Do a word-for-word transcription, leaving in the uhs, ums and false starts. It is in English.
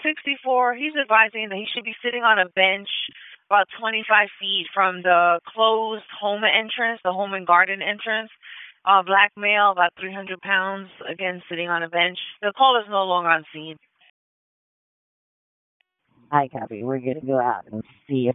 sixty-four. He's advising that he should be sitting on a bench about twenty-five feet from the closed home entrance, the home and garden entrance. Uh, black male, about three hundred pounds, again sitting on a bench. The call is no longer on scene. I copy. We're going to go out and see if